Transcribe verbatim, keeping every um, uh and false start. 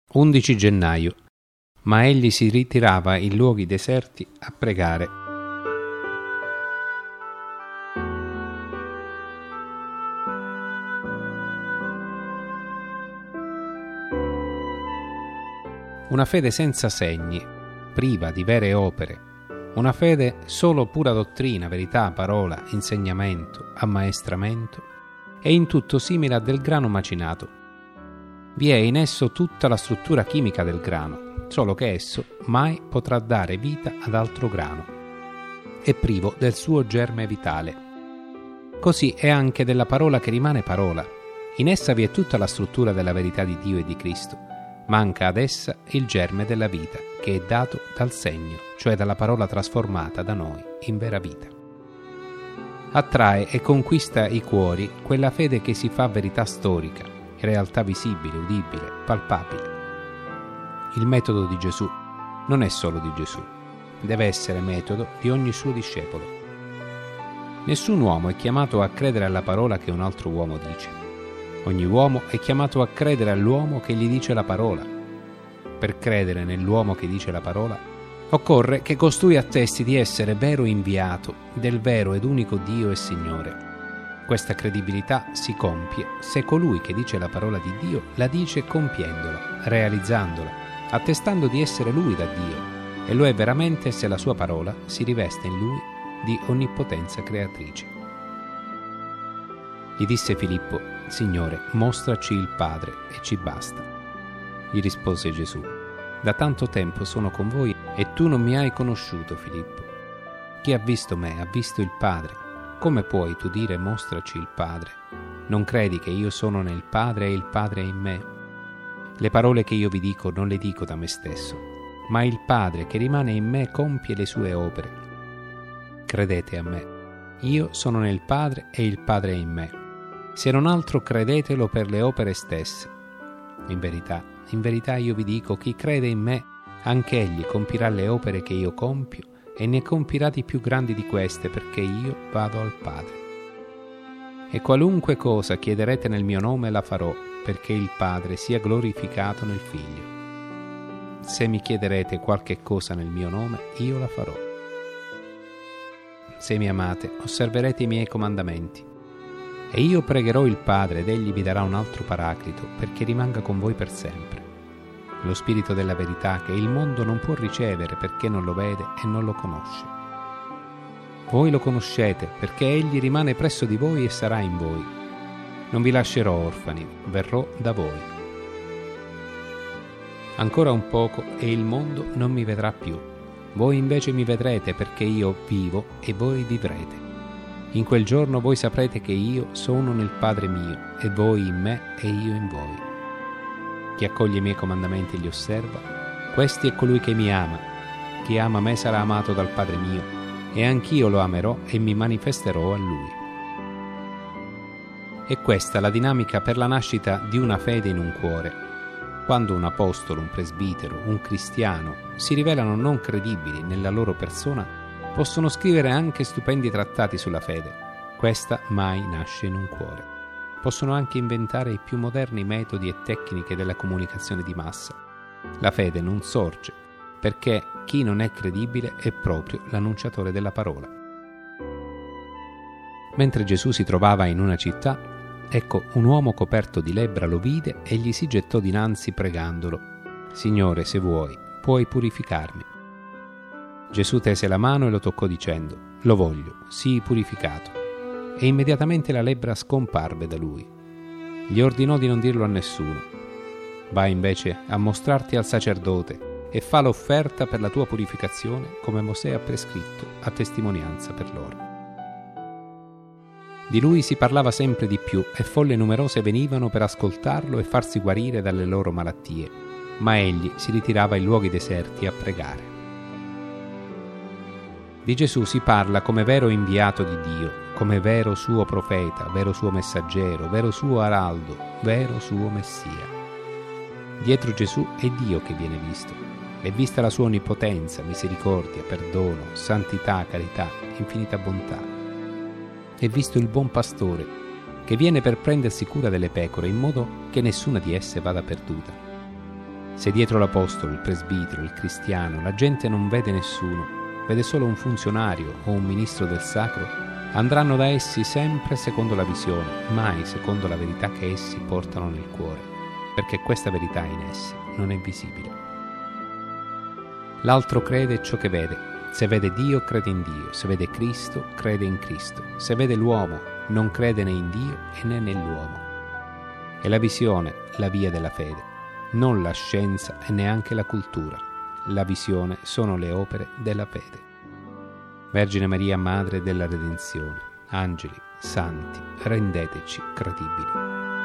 undici gennaio. Ma egli si ritirava in luoghi deserti a pregare. Una fede senza segni, priva di vere opere, una fede solo pura dottrina, verità, parola, insegnamento, ammaestramento, è in tutto simile a del grano macinato. Vi è in esso tutta la struttura chimica del grano, solo che esso mai potrà dare vita ad altro grano. È privo del suo germe vitale. Così è anche della parola che rimane parola. In essa vi è tutta la struttura della verità di Dio e di Cristo. Manca ad essa il germe della vita, che è dato dal segno, cioè dalla parola trasformata da noi in vera vita. Attrae e conquista i cuori quella fede che si fa verità storica, realtà visibile, udibile, palpabile. Il metodo di Gesù non è solo di Gesù, deve essere metodo di ogni suo discepolo. Nessun uomo è chiamato a credere alla parola che un altro uomo dice. Ogni uomo è chiamato a credere all'uomo che gli dice la parola. Per credere nell'uomo che dice la parola, occorre che costui attesti di essere vero inviato del vero ed unico Dio e Signore. Questa credibilità si compie se colui che dice la parola di Dio la dice compiendola, realizzandola, attestando di essere lui da Dio, e lo è veramente se la sua parola si riveste in lui di onnipotenza creatrice. Gli disse Filippo: Signore, mostraci il Padre e ci basta. Gli rispose Gesù: Da tanto tempo sono con voi e tu non mi hai conosciuto, Filippo. Chi ha visto me ha visto il Padre. Come puoi tu dire mostraci il Padre? Non credi che io sono nel Padre e il Padre è in me? Le parole che io vi dico non le dico da me stesso, ma il Padre che rimane in me compie le sue opere. Credete a me. Io sono nel Padre e il Padre è in me. Se non altro credetelo per le opere stesse. In verità, in verità io vi dico, chi crede in me, anche egli compirà le opere che io compio, e ne compirà di più grandi di queste, perché io vado al Padre. E qualunque cosa chiederete nel mio nome la farò, perché il Padre sia glorificato nel Figlio. Se mi chiederete qualche cosa nel mio nome, io la farò. Se mi amate, osserverete i miei comandamenti. E io pregherò il Padre, ed egli vi darà un altro Paraclito, perché rimanga con voi per sempre. Lo Spirito della verità che il mondo non può ricevere perché non lo vede e non lo conosce. Voi lo conoscete perché egli rimane presso di voi e sarà in voi. Non vi lascerò orfani, verrò da voi. Ancora un poco e il mondo non mi vedrà più. Voi invece mi vedrete perché io vivo e voi vivrete. In quel giorno voi saprete che io sono nel Padre mio e voi in me e io in voi. Chi accoglie i miei comandamenti e li osserva, questi è colui che mi ama. Chi ama me sarà amato dal Padre mio, e anch'io lo amerò e mi manifesterò a lui. È questa la dinamica per la nascita di una fede in un cuore. Quando un apostolo, un presbitero, un cristiano si rivelano non credibili nella loro persona, possono scrivere anche stupendi trattati sulla fede. Questa mai nasce in un cuore. Possono anche inventare i più moderni metodi e tecniche della comunicazione di massa. La fede non sorge, perché chi non è credibile è proprio l'annunciatore della parola. Mentre Gesù si trovava in una città, ecco, un uomo coperto di lebbra lo vide e gli si gettò dinanzi pregandolo: Signore, se vuoi, puoi purificarmi. Gesù tese la mano e lo toccò dicendo: Lo voglio, sii purificato. E immediatamente la lebbra scomparve da lui. Gli ordinò di non dirlo a nessuno. Vai invece a mostrarti al sacerdote e fa l'offerta per la tua purificazione come Mosè ha prescritto a testimonianza per loro. Di lui si parlava sempre di più e folle numerose venivano per ascoltarlo e farsi guarire dalle loro malattie, ma egli si ritirava in luoghi deserti a pregare. Di Gesù si parla come vero inviato di Dio, come vero suo profeta, vero suo messaggero, vero suo araldo, vero suo Messia. Dietro Gesù è Dio che viene visto. È vista la sua onnipotenza, misericordia, perdono, santità, carità, infinita bontà. È visto il buon pastore, che viene per prendersi cura delle pecore in modo che nessuna di esse vada perduta. Se dietro l'apostolo, il presbitero, il cristiano, la gente non vede nessuno, vede solo un funzionario o un ministro del sacro, andranno da essi sempre secondo la visione, mai secondo la verità che essi portano nel cuore, perché questa verità in essi non è visibile. L'altro crede ciò che vede. Se vede Dio, crede in Dio. Se vede Cristo, crede in Cristo. Se vede l'uomo, non crede né in Dio né nell'uomo. E la visione, la via della fede, non la scienza e neanche la cultura. La visione sono le opere della fede. Vergine Maria, Madre della Redenzione, angeli, santi, rendeteci credibili.